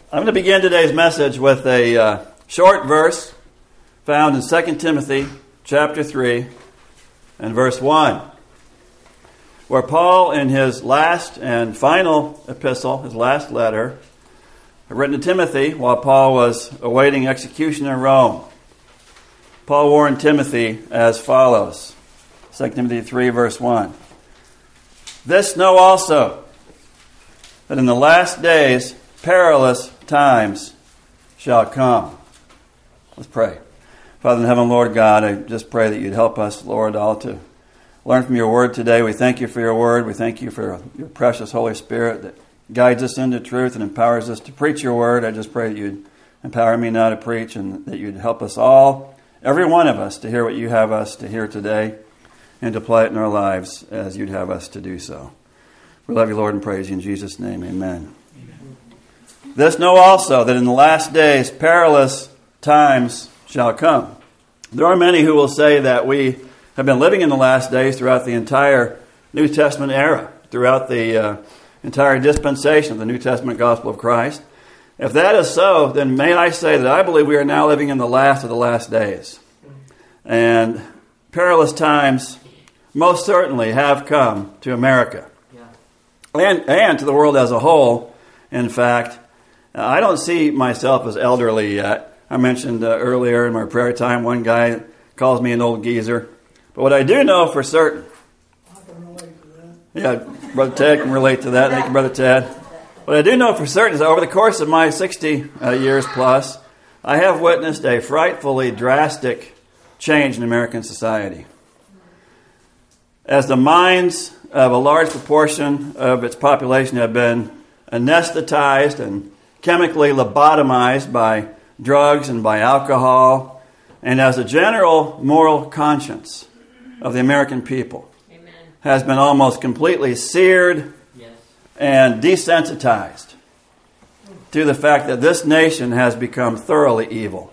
I'm going to begin today's message with a short verse found in 2 Timothy chapter 3 and verse 1, where Paul, in his last and final epistle, his last letter, written to Timothy while Paul was awaiting execution in Rome, Paul warned Timothy as follows. 2 Timothy 3 verse 1. This know also, that in the last days perilous times shall come. Let's pray. Father in heaven, Lord God, I just pray that you'd help us, Lord, all to learn from your word today. We thank you for your word. We thank you for your precious Holy Spirit that guides us into truth and empowers us to preach your word. I just pray that you'd empower me now to preach and that you'd help us all, every one of us, to hear what you have us to hear today and to apply it in our lives as you'd have us to do so. We love you, Lord, and praise you in Jesus' name. Amen. This know also that in the last days perilous times shall come. There are many who will say that we have been living in the last days throughout the entire New Testament era, throughout the entire dispensation of the New Testament gospel of Christ. If that is so, then may I say that I believe we are now living in the last of the last days. And perilous times most certainly have come to America. And to the world as a whole. In fact, I don't see myself as elderly yet. I mentioned earlier in my prayer time, one guy calls me an old geezer. But what I do know for certain... I can relate to that. Yeah, Brother Ted can relate to that. Thank you, Brother Ted. What I do know for certain is that over the course of my 60 years plus, I have witnessed a frightfully drastic change in American society. As the minds of a large proportion of its population have been anesthetized and chemically lobotomized by drugs and by alcohol, and as a general moral conscience of the American people has been almost completely seared and desensitized to the fact that this nation has become thoroughly evil.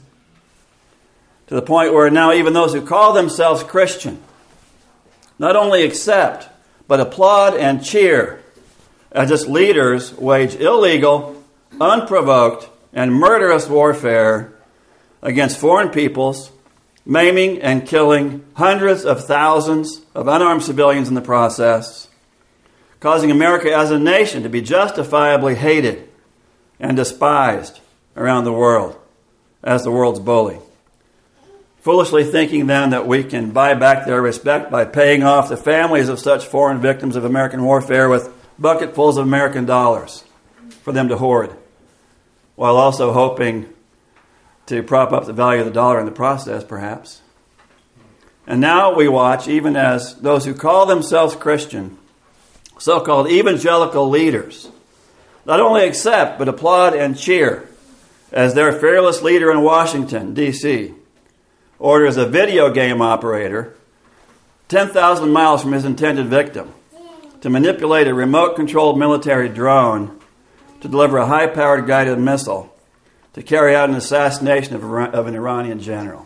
To the point where now even those who call themselves Christian not only accept, but applaud and cheer as its leaders wage illegal, unprovoked, and murderous warfare against foreign peoples, maiming and killing hundreds of thousands of unarmed civilians in the process, causing America as a nation to be justifiably hated and despised around the world as the world's bully. Foolishly thinking then that we can buy back their respect by paying off the families of such foreign victims of American warfare with bucketfuls of American dollars for them to hoard, while also hoping to prop up the value of the dollar in the process, perhaps. And now we watch, even as those who call themselves Christian, so-called evangelical leaders, not only accept but applaud and cheer as their fearless leader in Washington, D.C., orders a video game operator 10,000 miles from his intended victim to manipulate a remote-controlled military drone to deliver a high-powered guided missile to carry out an assassination of an Iranian general.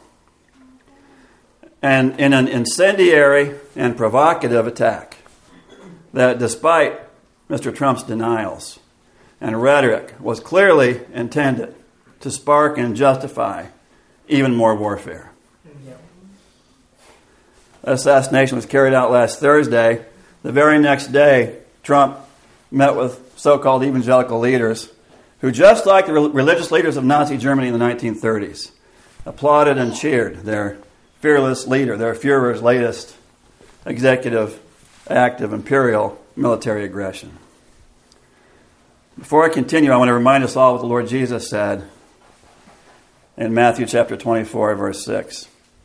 And in an incendiary and provocative attack that, despite Mr. Trump's denials and rhetoric, was clearly intended to spark and justify even more warfare. That assassination was carried out last Thursday. The very next day, Trump met with so-called evangelical leaders who, just like the religious leaders of Nazi Germany in the 1930s, applauded and cheered their fearless leader, their Führer's latest executive act of imperial military aggression. Before I continue, I want to remind us all what the Lord Jesus said in Matthew chapter 24, verse 6.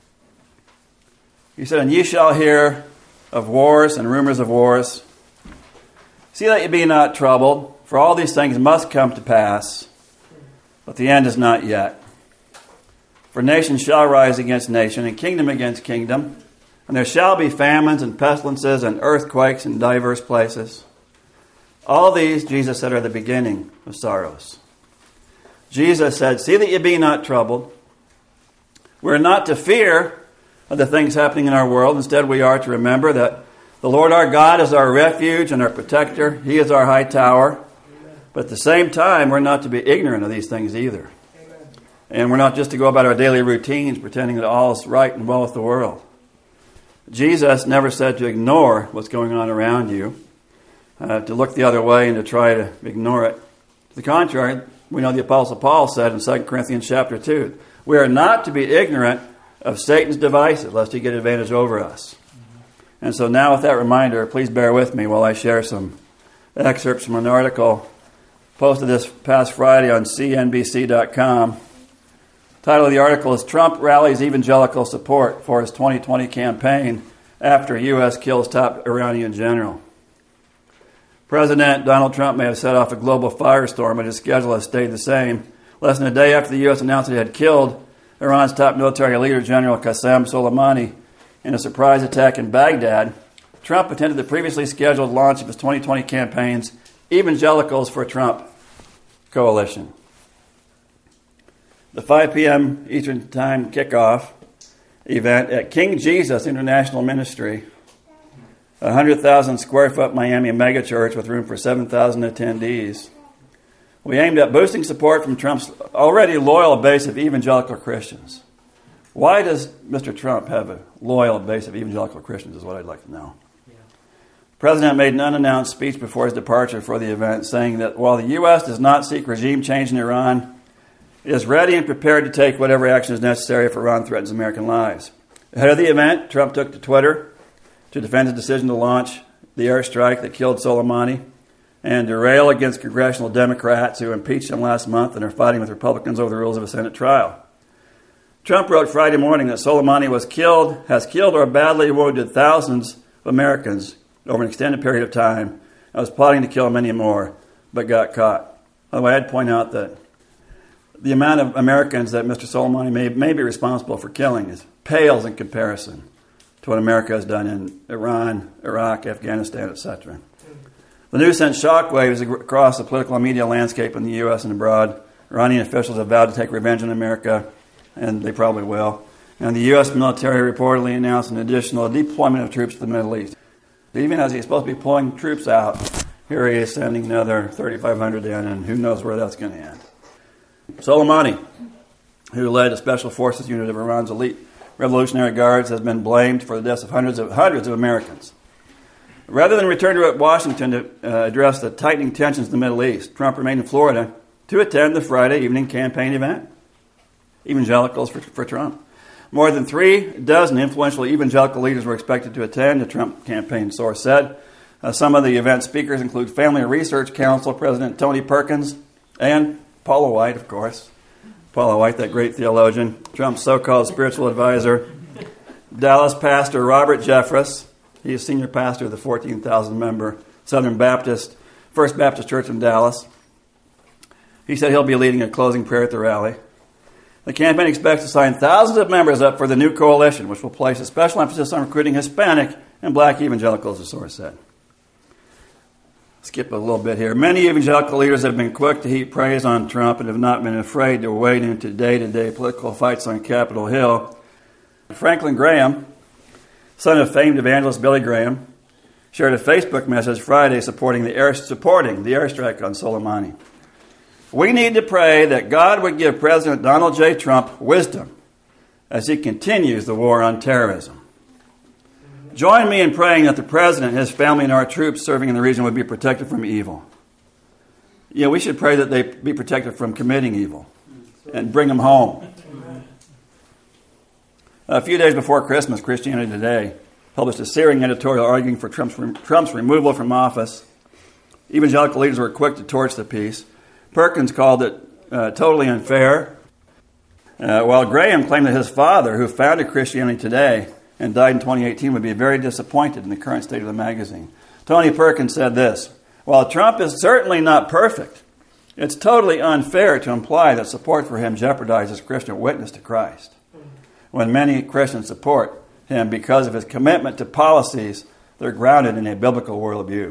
He said, "And ye shall hear of wars and rumors of wars. See that ye be not troubled, for all these things must come to pass, but the end is not yet. For nation shall rise against nation, and kingdom against kingdom, and there shall be famines and pestilences and earthquakes in diverse places. All these," Jesus said, "are the beginning of sorrows." Jesus said, "See that ye be not troubled." We're not to fear of the things happening in our world. Instead, we are to remember that the Lord our God is our refuge and our protector. He is our high tower. But at the same time, we're not to be ignorant of these things either. Amen. And we're not just to go about our daily routines pretending that all is right and well with the world. Jesus never said to ignore what's going on around you, to look the other way and to try to ignore it. To the contrary, we know the Apostle Paul said in 2 Corinthians chapter 2, we are not to be ignorant of Satan's devices, lest he get advantage over us. And so now with that reminder, please bear with me while I share some excerpts from an article posted this past Friday on CNBC.com. The title of the article is Trump Rallies Evangelical Support for His 2020 Campaign After U.S. Kills Top Iranian General. President Donald Trump may have set off a global firestorm, but his schedule has stayed the same. Less than a day after the U.S. announced it had killed Iran's top military leader, General Qasem Soleimani, in a surprise attack in Baghdad, Trump attended the previously scheduled launch of his 2020 campaign's Evangelicals for Trump coalition. The 5 p.m. Eastern Time kickoff event at King Jesus International Ministry, a 100,000 square foot Miami megachurch with room for 7,000 attendees. We aimed at boosting support from Trump's already loyal base of evangelical Christians. Why does Mr. Trump have a loyal base of evangelical Christians is what I'd like to know. Yeah. The president made an unannounced speech before his departure for the event, saying that while the U.S. does not seek regime change in Iran, it is ready and prepared to take whatever action is necessary if Iran threatens American lives. Ahead of the event, Trump took to Twitter to defend his decision to launch the airstrike that killed Soleimani and to rail against congressional Democrats who impeached him last month and are fighting with Republicans over the rules of a Senate trial. Trump wrote Friday morning that Soleimani has killed or badly wounded thousands of Americans over an extended period of time and was plotting to kill many more, but got caught. By the way, I'd point out that the amount of Americans that Mr. Soleimani may be responsible for killing pales in comparison to what America has done in Iran, Iraq, Afghanistan, etc. The news sent shockwaves across the political and media landscape in the U.S. and abroad. Iranian officials have vowed to take revenge on America, and they probably will. And the U.S. military reportedly announced an additional deployment of troops to the Middle East. Even as he's supposed to be pulling troops out, here he is sending another 3,500 in, and who knows where that's going to end. Soleimani, who led a special forces unit of Iran's elite Revolutionary Guards, has been blamed for the deaths of hundreds of Americans. Rather than return to Washington to address the tightening tensions in the Middle East, Trump remained in Florida to attend the Friday evening campaign event, Evangelicals for Trump. More than 36 influential evangelical leaders were expected to attend, the Trump campaign source said. Some of the event speakers include Family Research Council President Tony Perkins and Paula White, of course. Paula White, that great theologian, Trump's so-called spiritual advisor. Dallas pastor Robert Jeffress. He is senior pastor of the 14,000-member Southern Baptist, First Baptist Church in Dallas. He said he'll be leading a closing prayer at the rally. The campaign expects to sign thousands of members up for the new coalition, which will place a special emphasis on recruiting Hispanic and black evangelicals, the source said. Skip a little bit here. Many evangelical leaders have been quick to heap praise on Trump and have not been afraid to wade into day-to-day political fights on Capitol Hill. Franklin Graham, son of famed evangelist Billy Graham, shared a Facebook message Friday supporting the airstrike on Soleimani. We need to pray that God would give President Donald J. Trump wisdom as he continues the war on terrorism. Join me in praying that the president, his family, and our troops serving in the region would be protected from evil. Yeah, we should pray that they be protected from committing evil and bring them home. A few days before Christmas, Christianity Today published a searing editorial arguing for Trump's removal from office. Evangelical leaders were quick to torch the piece. Perkins called it totally unfair, while Graham claimed that his father, who founded Christianity Today and died in 2018, would be very disappointed in the current state of the magazine. Tony Perkins said this: while Trump is certainly not perfect, it's totally unfair to imply that support for him jeopardizes Christian witness to Christ, when many Christians support him because of his commitment to policies that are grounded in a biblical worldview.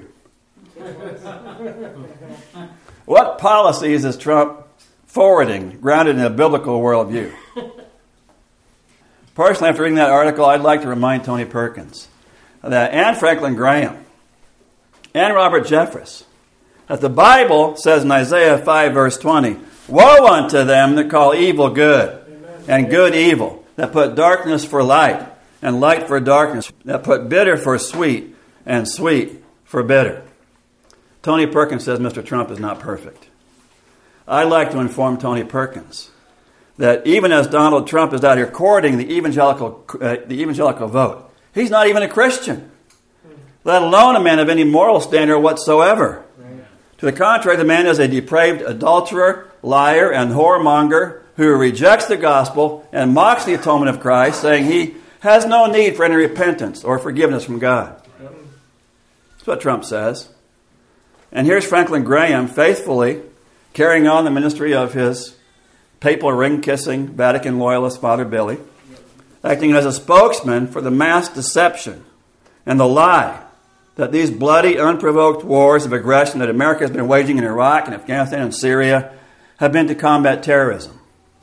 What policies is Trump forwarding grounded in a biblical worldview? Personally, after reading that article, I'd like to remind Tony Perkins that and Franklin Graham and Robert Jeffress that the Bible says in Isaiah 5, verse 20, "Woe unto them that call evil good, and good evil, that put darkness for light, and light for darkness, that put bitter for sweet, and sweet for bitter." Tony Perkins says Mr. Trump is not perfect. I'd like to inform Tony Perkins that even as Donald Trump is out here courting the evangelical vote, he's not even a Christian, let alone a man of any moral standard whatsoever. To the contrary, the man is a depraved adulterer, liar, and whoremonger who rejects the gospel and mocks the atonement of Christ, saying he has no need for any repentance or forgiveness from God. That's what Trump says. And here's Franklin Graham faithfully carrying on the ministry of his papal ring-kissing Vatican loyalist Father Billy, acting as a spokesman for the mass deception and the lie that these bloody, unprovoked wars of aggression that America has been waging in Iraq and Afghanistan and Syria have been to combat terrorism.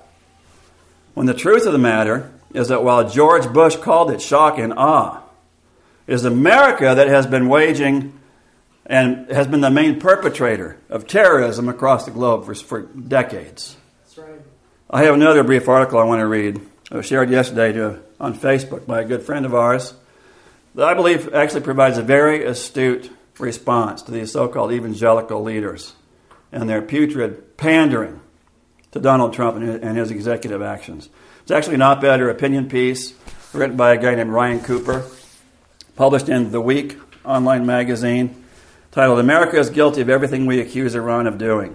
When the truth of the matter is that while George Bush called it shock and awe, it is America that has been waging and has been the main perpetrator of terrorism across the globe for decades. That's right. I have another brief article I want to read. It was shared yesterday on Facebook by a good friend of ours that I believe actually provides a very astute response to these so-called evangelical leaders and their putrid pandering to Donald Trump and his executive actions. It's actually an op-ed or opinion piece written by a guy named Ryan Cooper, published in The Week online magazine, titled "America is Guilty of Everything We Accuse Iran of Doing."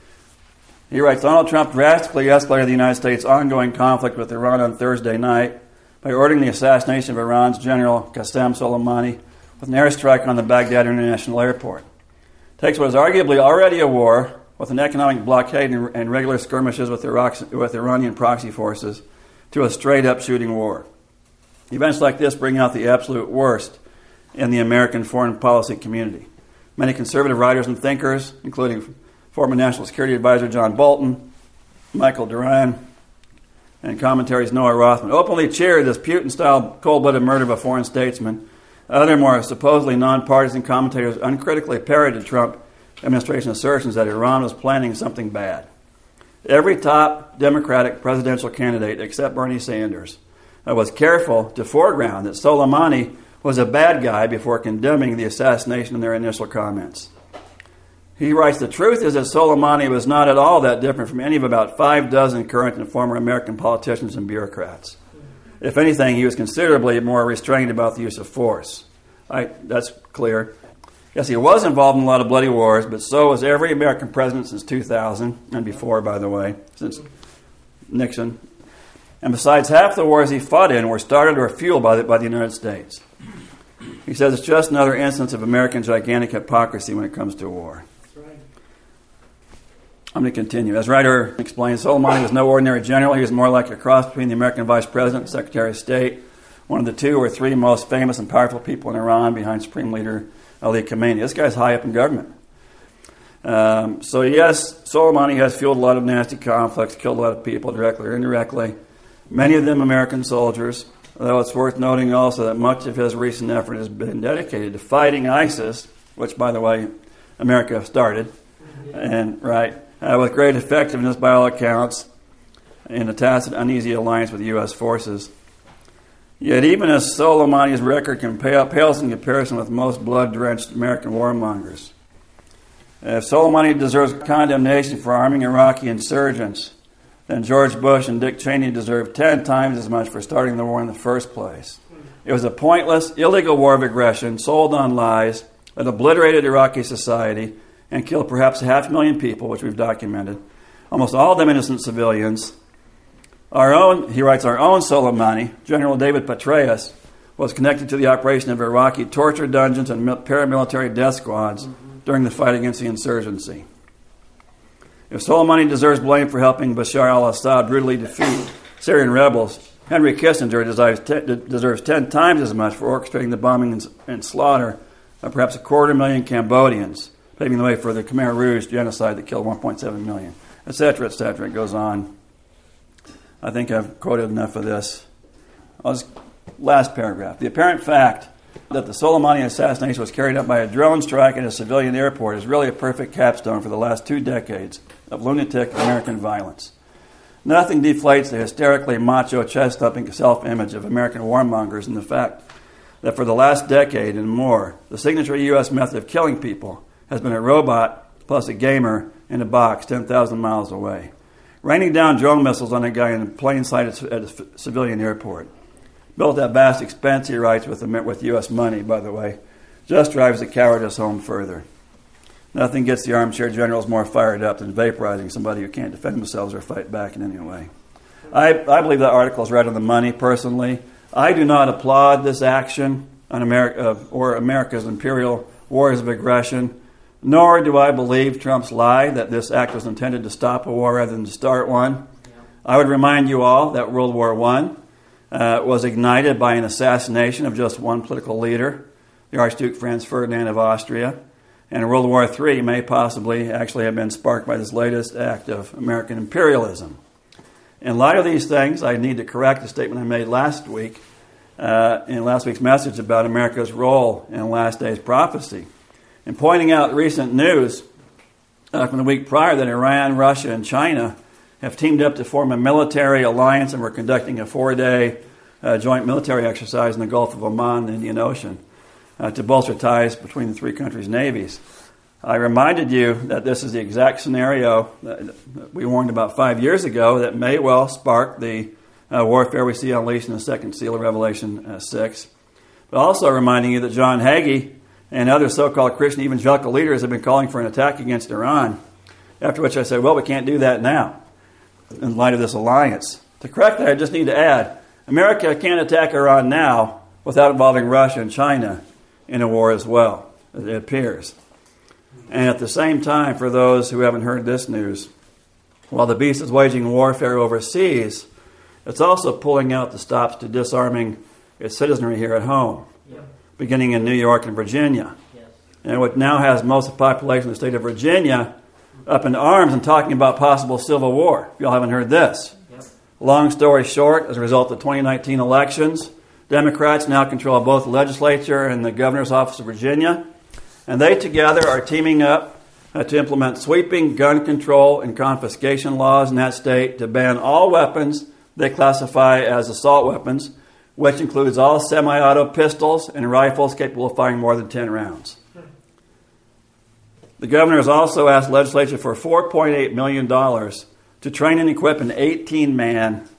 He writes, "Donald Trump drastically escalated the United States' ongoing conflict with Iran on Thursday night by ordering the assassination of Iran's General Qasem Soleimani with an airstrike on the Baghdad International Airport. Takes what is arguably already a war, with an economic blockade and regular skirmishes with Iranian proxy forces, to a straight-up shooting war. Events like this bring out the absolute worst in the American foreign policy community. Many conservative writers and thinkers, including former National Security Advisor John Bolton, Michael Doran, and commentaries Noah Rothman, openly cheered this Putin-style cold-blooded murder of a foreign statesman. Other more supposedly nonpartisan commentators uncritically parroted Trump administration assertions that Iran was planning something bad. Every top Democratic presidential candidate, except Bernie Sanders, was careful to foreground that Soleimani was a bad guy before condemning the assassination in their initial comments. He writes, "The truth is that Soleimani was not at all that different from any of about 5 current and former American politicians and bureaucrats. If anything, he was considerably more restrained about the use of force." That's clear. Yes, he was involved in a lot of bloody wars, but so was every American president since 2000, and before, by the way, since Nixon. And besides, half the wars he fought in were started or fueled by the United States. He says it's just another instance of American gigantic hypocrisy when it comes to war. I'm going to continue. As Ryder explains, Soleimani was no ordinary general. He was more like a cross between the American vice president and secretary of state, one of the 2 or 3 most famous and powerful people in Iran behind Supreme Leader Ali Khamenei. This guy's high up in government. So yes, Soleimani has fueled a lot of nasty conflicts, killed a lot of people directly or indirectly, many of them American soldiers, though it's worth noting also that much of his recent effort has been dedicated to fighting ISIS, which, by the way, America started, and with great effectiveness by all accounts, in a tacit, uneasy alliance with U.S. forces. Yet even as Soleimani's record pales in comparison with most blood-drenched American warmongers. If Soleimani deserves condemnation for arming Iraqi insurgents, then George Bush and Dick Cheney deserve 10 times as much for starting the war in the first place. It was a pointless, illegal war of aggression sold on lies that obliterated Iraqi society and killed perhaps 500,000 people, which we've documented, almost all of them innocent civilians. He writes, our own Soleimani, General David Petraeus, was connected to the operation of Iraqi torture dungeons and paramilitary death squads during the fight against the insurgency. If Soleimani deserves blame for helping Bashar al-Assad brutally defeat Syrian rebels, Henry Kissinger deserves 10 times as much for orchestrating the bombing and slaughter of perhaps 250,000 Cambodians, paving the way for the Khmer Rouge genocide that killed 1.7 million, etc., etc. It goes on. I think I've quoted enough of this. Last paragraph. The apparent fact that the Soleimani assassination was carried out by a drone strike at a civilian airport is really a perfect capstone for the last 2 decades of lunatic American violence. Nothing deflates the hysterically macho, chest-thumping self-image of American warmongers than the fact that for the last decade and more, the signature U.S. method of killing people has been a robot plus a gamer in a box 10,000 miles away, raining down drone missiles on a guy in plain sight at a civilian airport. Built at vast expense, he writes, with U.S. money, by the way, just drives the cowardice home further. Nothing gets the armchair generals more fired up than vaporizing somebody who can't defend themselves or fight back in any way. I believe that article is right on the money, personally. I do not applaud this action on America's imperial wars of aggression, nor do I believe Trump's lie that this act was intended to stop a war rather than to start one. Yeah. I would remind you all that World War I was ignited by an assassination of just one political leader, the Archduke Franz Ferdinand of Austria. And World War III may possibly actually have been sparked by this latest act of American imperialism. In light of these things, I need to correct a statement I made last week in last week's message about America's role in last days prophecy. In pointing out recent news from the week prior that Iran, Russia, and China have teamed up to form a military alliance and we're conducting a 4-day joint military exercise in the Gulf of Oman and the Indian Ocean to bolster ties between the 3 countries' navies. I reminded you that this is the exact scenario that we warned about 5 years ago that may well spark the warfare we see unleashed in the second seal of Revelation 6. But also reminding you that John Hagee and other so-called Christian evangelical leaders have been calling for an attack against Iran, after which I said, well, we can't do that now in light of this alliance. To correct that, I just need to add, America can't attack Iran now without involving Russia and China in a war as well, it appears. And at the same time, for those who haven't heard this news, while the beast is waging warfare overseas, it's also pulling out the stops to disarming its citizenry here at home, beginning in New York and Virginia. Yes. And what now has most of the population of the state of Virginia up in arms and talking about possible civil war. If y'all haven't heard this. Yep. Long story short, as a result of the 2019 elections, Democrats now control both the legislature and the governor's office of Virginia. And they together are teaming up to implement sweeping gun control and confiscation laws in that state to ban all weapons they classify as assault weapons, which includes all semi-auto pistols and rifles capable of firing more than 10 rounds. The governor has also asked the legislature for $4.8 million to train and equip an 18-man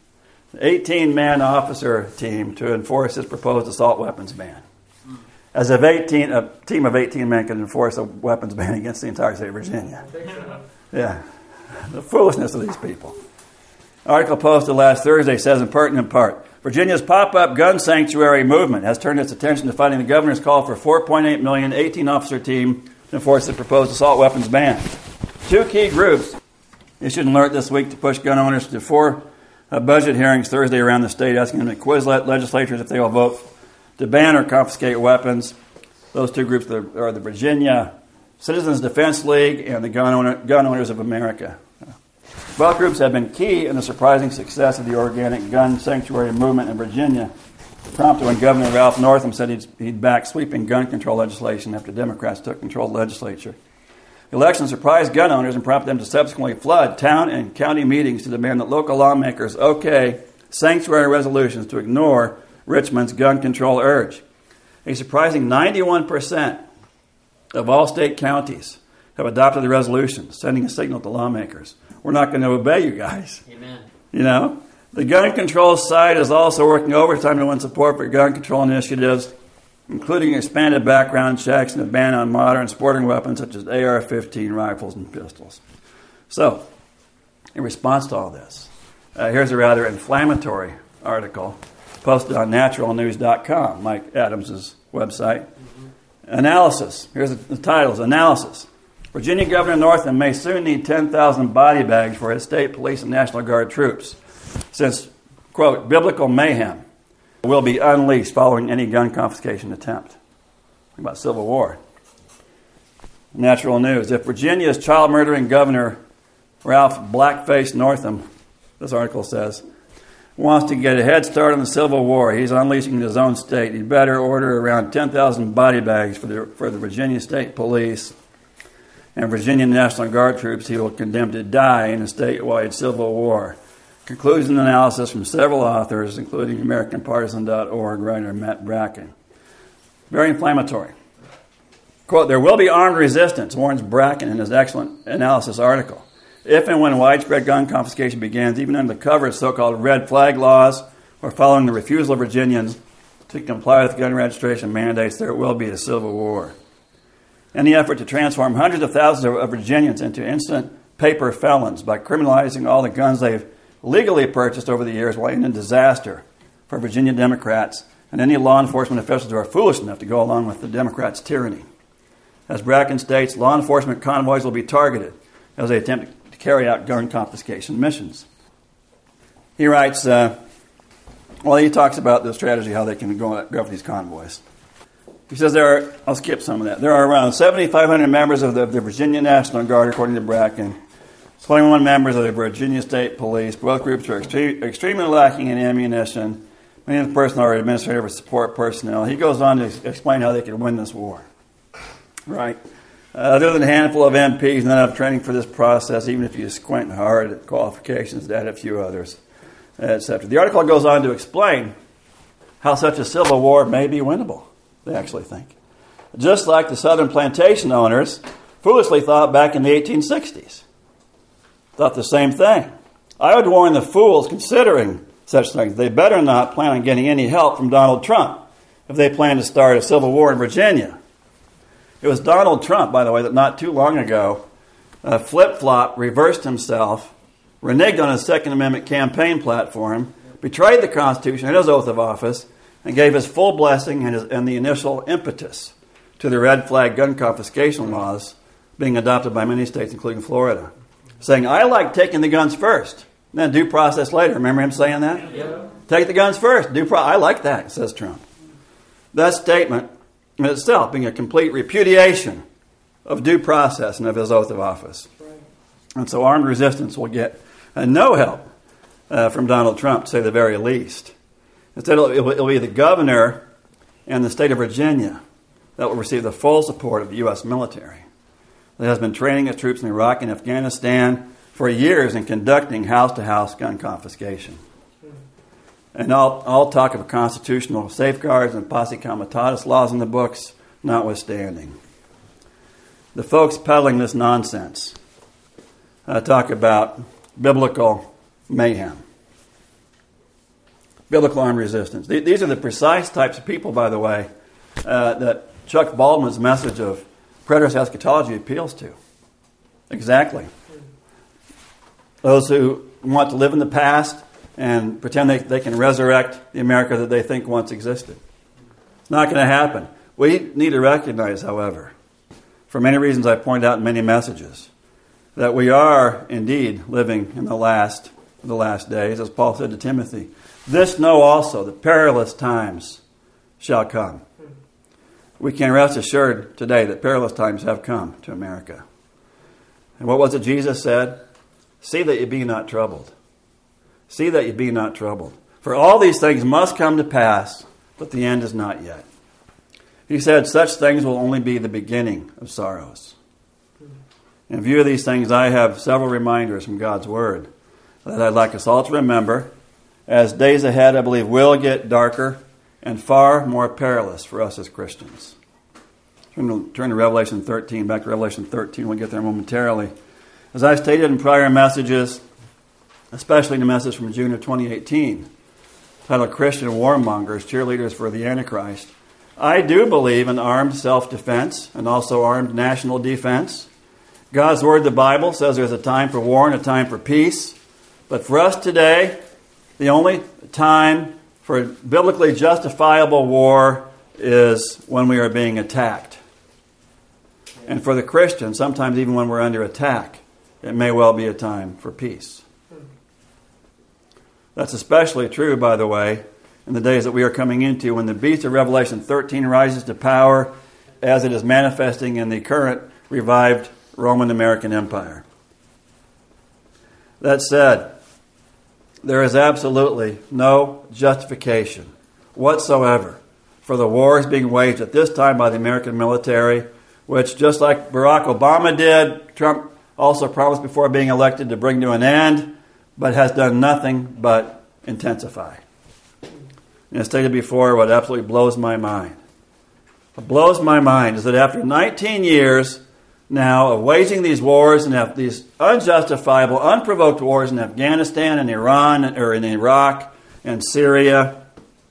officer team to enforce his proposed assault weapons ban. As if a team of 18 men can enforce a weapons ban against the entire state of Virginia. Yeah, the foolishness of these people. Article posted last Thursday says in pertinent part, Virginia's pop-up gun sanctuary movement has turned its attention to fighting the governor's call for $4.8 million 18-officer team to enforce the proposed assault weapons ban. 2 key groups issued an alert this week to push gun owners to 4 budget hearings Thursday around the state, asking them to quiz legislatures if they will vote to ban or confiscate weapons. Those 2 groups are the Virginia Citizens Defense League and the Gun Owners of America. Both groups have been key in the surprising success of the organic gun sanctuary movement in Virginia, prompted when Governor Ralph Northam said he'd back sweeping gun control legislation after Democrats took control of the legislature. The election surprised gun owners and prompted them to subsequently flood town and county meetings to demand that local lawmakers okay sanctuary resolutions to ignore Richmond's gun control urge. A surprising 91% of all state counties have adopted the resolution, sending a signal to lawmakers. We're not going to obey you guys. Amen. You know? The gun control side is also working overtime to win support for gun control initiatives, including expanded background checks and a ban on modern sporting weapons such as AR-15 rifles and pistols. So, in response to all this, here's a rather inflammatory article posted on naturalnews.com, Mike Adams' website. Analysis. Here's the titles. Analysis. Virginia Governor Northam may soon need 10,000 body bags for his state police and National Guard troops, since, quote, biblical mayhem will be unleashed following any gun confiscation attempt. Think about Civil War. Natural News. If Virginia's child-murdering Governor Ralph Blackface Northam, this article says, wants to get a head start on the Civil War. He's unleashing his own state. He'd better order around 10,000 body bags for the Virginia State Police and Virginia National Guard troops he will condemn to die in a statewide civil war. Conclusion analysis from several authors, including AmericanPartisan.org writer Matt Bracken. Very inflammatory. Quote, there will be armed resistance, warns Bracken in his excellent analysis article. If and when widespread gun confiscation begins, even under the cover of so-called red flag laws or following the refusal of Virginians to comply with gun registration mandates, there will be a civil war. Any effort to transform hundreds of thousands of Virginians into instant paper felons by criminalizing all the guns they've legally purchased over the years will end in disaster for Virginia Democrats and any law enforcement officials who are foolish enough to go along with the Democrats' tyranny. As Bracken states, law enforcement convoys will be targeted as they attempt to carry out gun confiscation missions. He writes, he talks about the strategy, how they can go for these convoys. He says I'll skip some of that. There are around 7,500 members of the Virginia National Guard, according to Bracken, 21 members of the Virginia State Police. Both groups are extremely lacking in ammunition. Many of the personnel are administrative or support personnel. He goes on to explain how they can win this war. Right. Other than a handful of MPs not have training for this process, even if you squint hard at qualifications, add a few others, etc. The article goes on to explain how such a civil war may be winnable, they actually think. Just like the southern plantation owners foolishly thought back in the 1860s. Thought the same thing. I would warn the fools considering such things. They better not plan on getting any help from Donald Trump if they plan to start a civil war in Virginia. It was Donald Trump, by the way, that not too long ago flip-flop, reversed himself, reneged on his Second Amendment campaign platform, betrayed the Constitution and his oath of office, and gave his full blessing and the initial impetus to the red flag gun confiscation laws being adopted by many states, including Florida, saying, I like taking the guns first, then due process later. Remember him saying that? Yeah. Take the guns first. I like that, says Trump. That statement in itself being a complete repudiation of due process and of his oath of office. Right. And so armed resistance will get no help from Donald Trump, to say the very least. Instead, it'll be the governor and the state of Virginia that will receive the full support of the U.S. military that has been training its troops in Iraq and Afghanistan for years in conducting house-to-house gun confiscation. And all talk of constitutional safeguards and posse comitatus laws in the books notwithstanding. The folks peddling this nonsense talk about biblical mayhem, biblical armed resistance. These are the precise types of people, by the way, that Chuck Baldwin's message of preterist eschatology appeals to. Exactly. Those who want to live in the past and pretend they can resurrect the America that they think once existed. It's not going to happen. We need to recognize, however, for many reasons I point out in many messages, that we are indeed living in the last days, as Paul said to Timothy. This know also, that perilous times shall come. We can rest assured today that perilous times have come to America. And what was it Jesus said? See that you be not troubled. See that you be not troubled. For all these things must come to pass, but the end is not yet. He said such things will only be the beginning of sorrows. In view of these things, I have several reminders from God's Word that I'd like us all to remember, as days ahead, I believe, will get darker and far more perilous for us as Christians. Turn to Revelation 13, back to Revelation 13. We'll get there momentarily. As I stated in prior messages, especially in the message from June of 2018, titled Christian Warmongers, Cheerleaders for the Antichrist, I do believe in armed self-defense and also armed national defense. God's Word, the Bible, says there's a time for war and a time for peace. But for us today, the only time for biblically justifiable war is when we are being attacked. And for the Christian, sometimes even when we're under attack, it may well be a time for peace. That's especially true, by the way, in the days that we are coming into, when the beast of Revelation 13 rises to power as it is manifesting in the current revived Roman American Empire. That said, there is absolutely no justification whatsoever for the wars being waged at this time by the American military, which, just like Barack Obama did, Trump also promised before being elected to bring to an end, but has done nothing but intensify. And as stated before, what absolutely blows my mind. What blows my mind is that after 19 years now of waging these wars and these unjustifiable, unprovoked wars in Afghanistan and Iran, or in Iraq and Syria,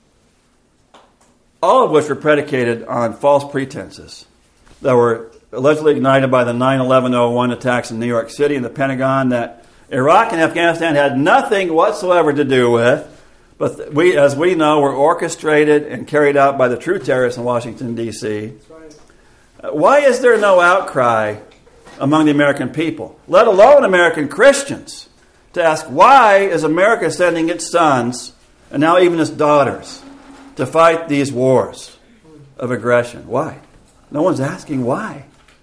all of which were predicated on false pretenses that were allegedly ignited by the 9/11/01 attacks in New York City and the Pentagon, that Iraq and Afghanistan had nothing whatsoever to do with, but as we know, were orchestrated and carried out by the true terrorists in Washington, D.C. Why is there no outcry among the American people, let alone American Christians, to ask, why is America sending its sons, and now even its daughters, to fight these wars of aggression? Why? No one's asking why.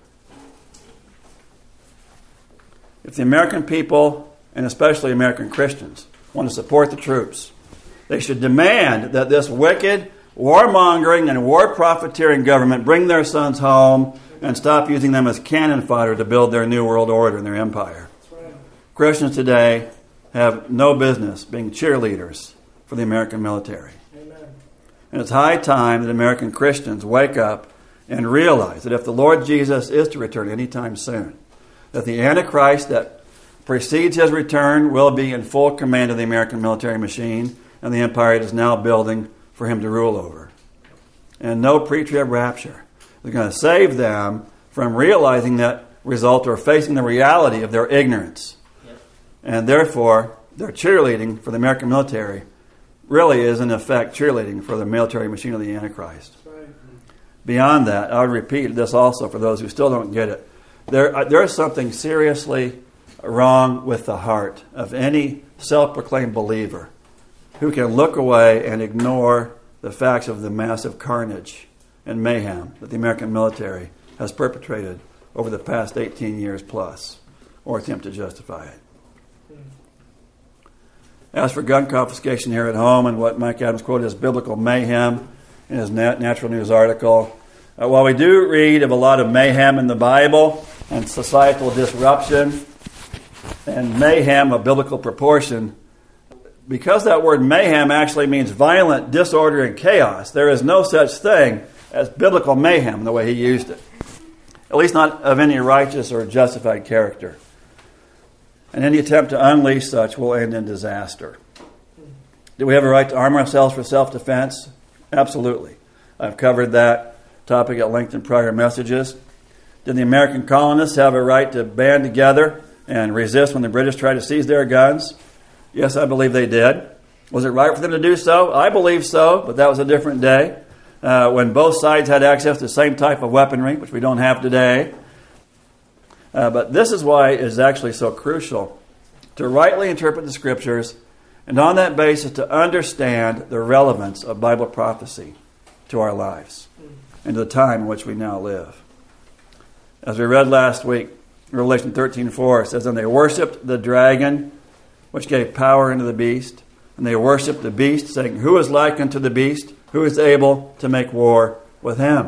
If the American people, and especially American Christians, want to support the troops, they should demand that this wicked, warmongering, and war-profiteering government bring their sons home and stop using them as cannon fodder to build their new world order and their empire. Christians today have no business being cheerleaders for the American military. Amen. And it's high time that American Christians wake up and realize that if the Lord Jesus is to return anytime soon, that the Antichrist that precedes his return will be in full command of the American military machine and the empire it is now building for him to rule over. And no pre-trib rapture is going to save them from realizing that result or facing the reality of their ignorance. Yep. And therefore, their cheerleading for the American military really is, in effect, cheerleading for the military machine of the Antichrist. Right. Beyond that, I would repeat this also for those who still don't get it. There is something seriously wrong with the heart of any self-proclaimed believer who can look away and ignore the facts of the massive carnage and mayhem that the American military has perpetrated over the past 18 years plus, or attempt to justify it. As for gun confiscation here at home and what Mike Adams quoted as biblical mayhem in his Natural News article, while we do read of a lot of mayhem in the Bible and societal disruption and mayhem of biblical proportion, because that word mayhem actually means violent disorder and chaos, there is no such thing as biblical mayhem the way he used it. At least not of any righteous or justified character. And any attempt to unleash such will end in disaster. Do we have a right to arm ourselves for self-defense? Absolutely. I've covered that topic at length in prior messages. Did the American colonists have a right to band together and resist when the British tried to seize their guns? Yes, I believe they did. Was it right for them to do so? I believe so, but that was a different day when both sides had access to the same type of weaponry, which we don't have today. But this is why it is actually so crucial to rightly interpret the Scriptures and on that basis to understand the relevance of Bible prophecy to our lives and to the time in which we now live. As we read last week, Revelation 13:4 says, "And they worshipped the dragon, which gave power unto the beast. And they worshipped the beast, saying, Who is like unto the beast? Who is able to make war with him?"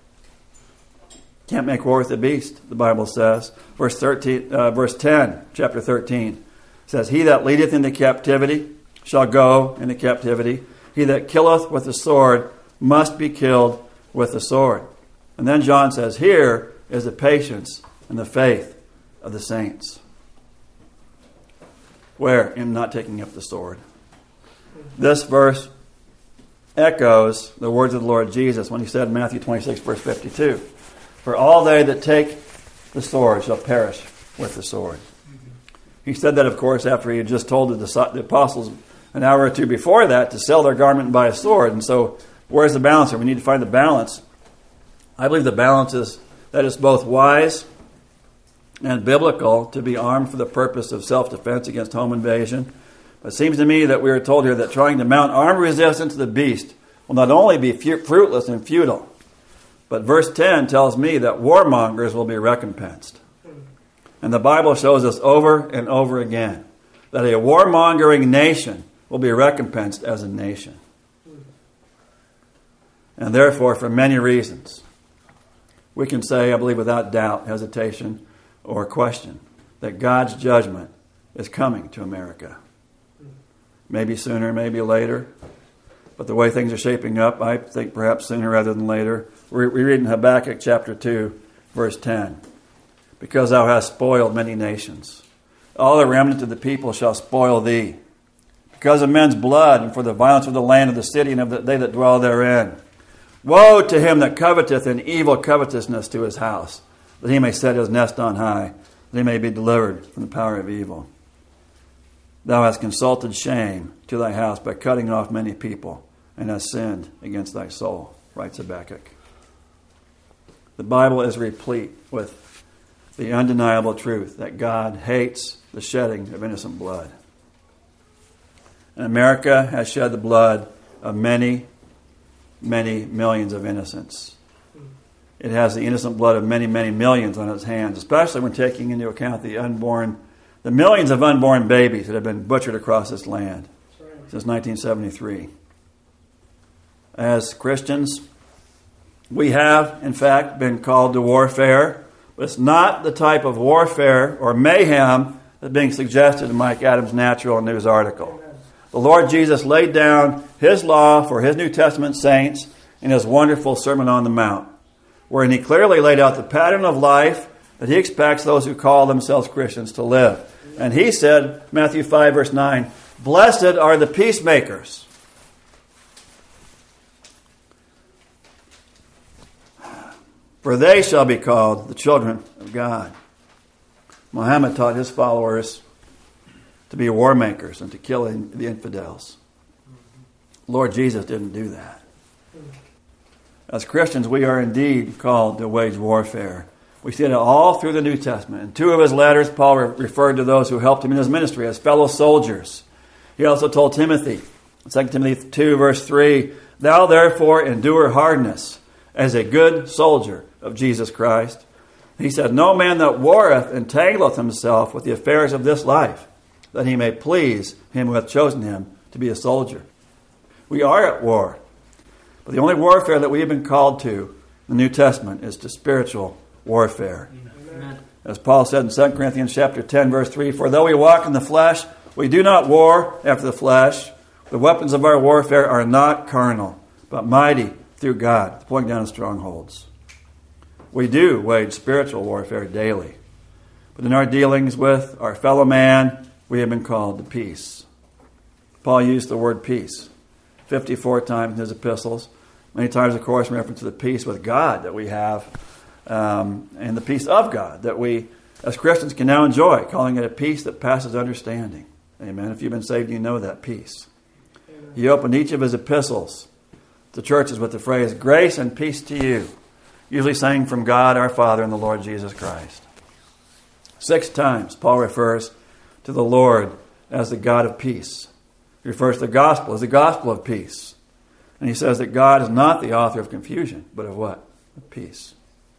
Can't make war with the beast, the Bible says. Verse 10, chapter 13, says, "He that leadeth into captivity shall go into captivity. He that killeth with the sword must be killed with the sword." And then John says, "Here is the patience and the faith of the saints." Where? In not taking up the sword. This verse echoes the words of the Lord Jesus when he said in Matthew 26, verse 52, "For all they that take the sword shall perish with the sword." He said that, of course, after he had just told the apostles an hour or two before that to sell their garment and buy a sword. And so, where's the balance here? We need to find the balance. I believe the balance is that it's both wise and biblical to be armed for the purpose of self-defense against home invasion. But it seems to me that we are told here that trying to mount armed resistance to the beast will not only be fruitless and futile, but verse 10 tells me that warmongers will be recompensed. And the Bible shows us over and over again that a warmongering nation will be recompensed as a nation. And therefore, for many reasons, we can say, I believe without doubt, hesitation, or question, that God's judgment is coming to America. Maybe sooner, maybe later. But the way things are shaping up, I think perhaps sooner rather than later. We read in Habakkuk chapter 2, verse 10. Because thou hast spoiled many nations, all the remnant of the people shall spoil thee. Because of men's blood, and for the violence of the land of the city, and of they that dwell therein. Woe to him that coveteth in evil covetousness to his house, that he may set his nest on high, that he may be delivered from the power of evil. Thou hast consulted shame to thy house by cutting off many people, and hast sinned against thy soul, writes Habakkuk. The Bible is replete with the undeniable truth that God hates the shedding of innocent blood. And America has shed the blood of many, many millions of innocents. It has the innocent blood of many, many millions on its hands, especially when taking into account the millions of unborn babies that have been butchered across this land since 1973. As Christians, we have, in fact, been called to warfare, but it's not the type of warfare or mayhem that's being suggested in Mike Adams' Natural News article. The Lord Jesus laid down His law for His New Testament saints in His wonderful Sermon on the Mount, wherein He clearly laid out the pattern of life that He expects those who call themselves Christians to live. And He said, Matthew 5, verse 9, "Blessed are the peacemakers, for they shall be called the children of God." Muhammad taught his followers to be war makers and to kill the infidels. Lord Jesus didn't do that. As Christians, we are indeed called to wage warfare. We see it all through the New Testament. In two of his letters, Paul referred to those who helped him in his ministry as fellow soldiers. He also told Timothy, 2 Timothy 2, verse 3, "Thou therefore endure hardness as a good soldier of Jesus Christ." He said, "No man that warreth entangleth himself with the affairs of this life, that he may please him who hath chosen him to be a soldier." We are at war. But the only warfare that we have been called to in the New Testament is to spiritual warfare. Amen. As Paul said in 2 Corinthians chapter 10, verse 3, "For though we walk in the flesh, we do not war after the flesh. The weapons of our warfare are not carnal, but mighty through God, to pulling down strongholds." We do wage spiritual warfare daily. But in our dealings with our fellow man, we have been called to peace. Paul used the word peace 54 times in his epistles. Many times, of course, in reference to the peace with God that we have, and the peace of God that we, as Christians, can now enjoy, calling it a peace that passes understanding. Amen. If you've been saved, you know that peace. Amen. He opened each of his epistles to churches with the phrase, "Grace and peace to you," usually saying from God our Father and the Lord Jesus Christ. 6 times, Paul refers to the Lord as the God of peace. He refers to the gospel as the gospel of peace. And he says that God is not the author of confusion, but of what? Of peace.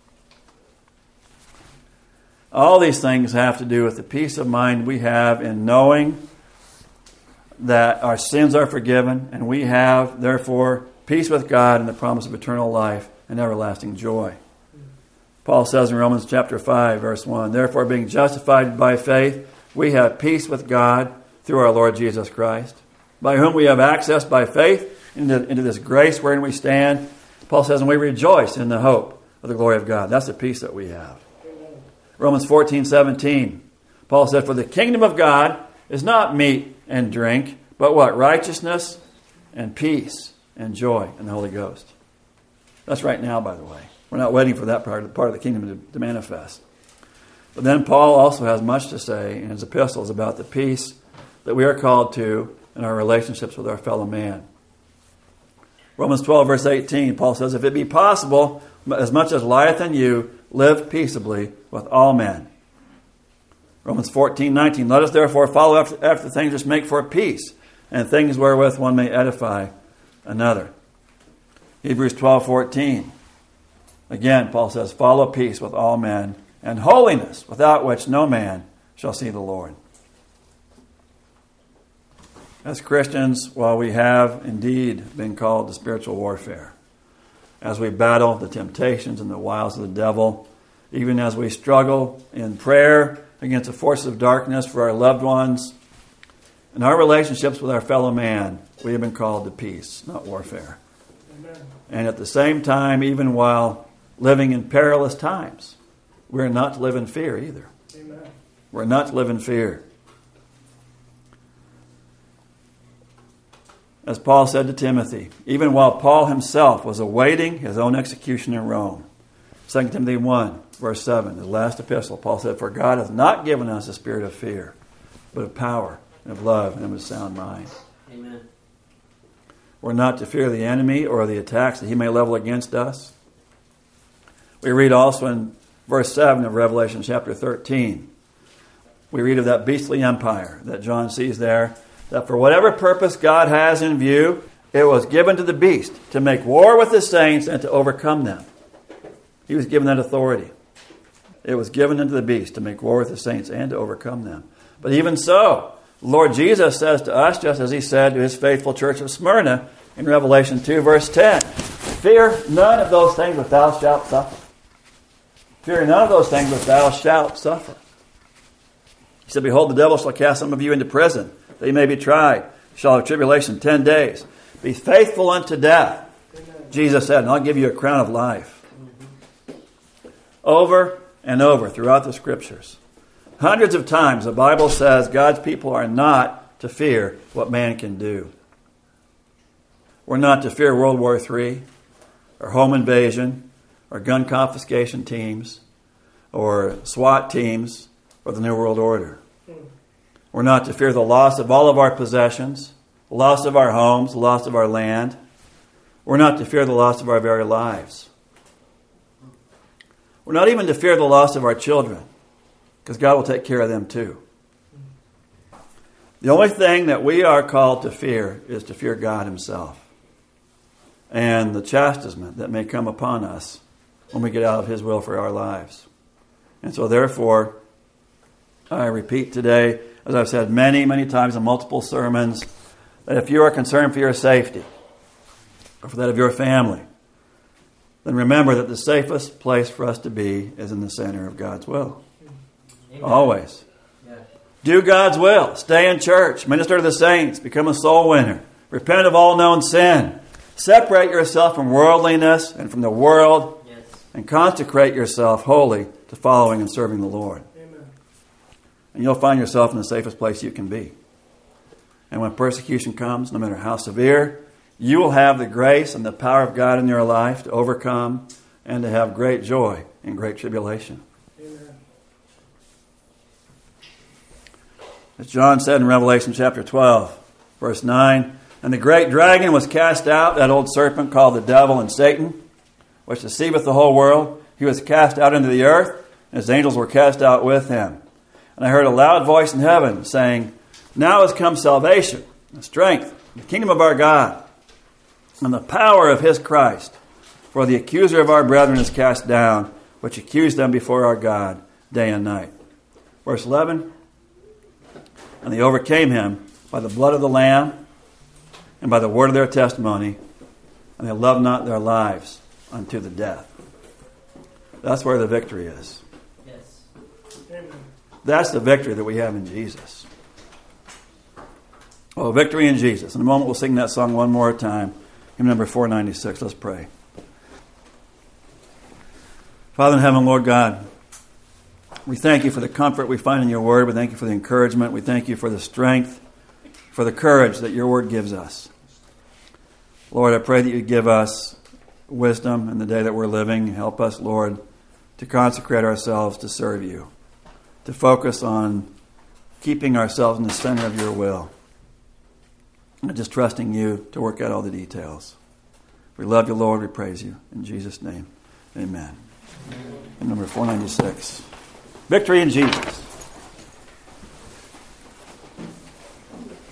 All these things have to do with the peace of mind we have in knowing that our sins are forgiven, and we have, therefore, peace with God and the promise of eternal life and everlasting joy. Paul says in Romans chapter 5, verse 1, "Therefore, being justified by faith, we have peace with God through our Lord Jesus Christ, by whom we have access by faith into this grace wherein we stand." Paul says, "And we rejoice in the hope of the glory of God." That's the peace that we have. Romans 14:17, Paul said, "For the kingdom of God is not meat and drink, but what? Righteousness and peace and joy in the Holy Ghost." That's right now, by the way. We're not waiting for that part of the kingdom to manifest. But then Paul also has much to say in his epistles about the peace that we are called to in our relationships with our fellow man. Romans 12, verse 18, Paul says, "If it be possible, as much as lieth in you, live peaceably with all men." Romans 14:19, "Let us therefore follow after things which make for peace, and things wherewith one may edify another." Hebrews 12:14, again, Paul says, "Follow peace with all men, and holiness, without which no man shall see the Lord." As Christians, while we have indeed been called to spiritual warfare, as we battle the temptations and the wiles of the devil, even as we struggle in prayer against the forces of darkness for our loved ones, in our relationships with our fellow man, we have been called to peace, not warfare. Amen. And at the same time, even while living in perilous times, we're not to live in fear either. Amen. We're not to live in fear. As Paul said to Timothy, even while Paul himself was awaiting his own execution in Rome. 2 Timothy 1, verse 7, his last epistle, Paul said, "For God hath not given us a spirit of fear, but of power, and of love, and of a sound mind." Amen. We're not to fear the enemy or the attacks that he may level against us. We read also in verse 7 of Revelation chapter 13, we read of that beastly empire that John sees there, that for whatever purpose God has in view, it was given to the beast to make war with the saints and to overcome them. He was given that authority. It was given unto the beast to make war with the saints and to overcome them. But even so, the Lord Jesus says to us, just as he said to his faithful church of Smyrna in Revelation 2, verse 10, "Fear none of those things which thou shalt suffer." Fear none of those things which thou shalt suffer. He said, "Behold, the devil shall cast some of you into prison, that ye may be tried. You shall have tribulation 10 days. Be faithful unto death." Jesus said, "And I'll give you a crown of life." Over and over throughout the Scriptures, hundreds of times the Bible says God's people are not to fear what man can do. We're not to fear World War III, or home invasion, or gun confiscation teams, or SWAT teams, or the New World Order. We're not to fear the loss of all of our possessions, the loss of our homes, the loss of our land. We're not to fear the loss of our very lives. We're not even to fear the loss of our children, because God will take care of them too. The only thing that we are called to fear is to fear God himself and the chastisement that may come upon us when we get out of his will for our lives. And so therefore, I repeat today, as I've said many, many times in multiple sermons, that if you are concerned for your safety, or for that of your family, then remember that the safest place for us to be is in the center of God's will. Amen. Always. Yes. Do God's will. Stay in church. Minister to the saints. Become a soul winner. Repent of all known sin. Separate yourself from worldliness and from the world, Yes. and consecrate yourself wholly to following and serving the Lord. Amen. And you'll find yourself in the safest place you can be. And when persecution comes, no matter how severe, you will have the grace and the power of God in your life to overcome and to have great joy in great tribulation. Amen. As John said in Revelation chapter 12, verse 9, "And the great dragon was cast out, that old serpent called the devil and Satan, which deceiveth the whole world. He was cast out into the earth, and his angels were cast out with him. And I heard a loud voice in heaven saying, Now is come salvation, and strength, and the kingdom of our God, and the power of his Christ. For the accuser of our brethren is cast down, which accused them before our God day and night." Verse 11, "And they overcame him by the blood of the Lamb and by the word of their testimony, and they loved not their lives unto the death." That's where the victory is. Yes. Amen. That's the victory that we have in Jesus. Oh, victory in Jesus. In a moment we'll sing that song one more time. Hymn number 496. Let's pray. Father in heaven, Lord God, we thank you for the comfort we find in your word. We thank you for the encouragement. We thank you for the strength, for the courage that your word gives us. Lord, I pray that you give us wisdom in the day that we're living. Help us, Lord, to consecrate ourselves to serve you, to focus on keeping ourselves in the center of your will, and just trusting you to work out all the details. We love you, Lord. We praise you. In Jesus' name, amen. And number 496. Victory in Jesus.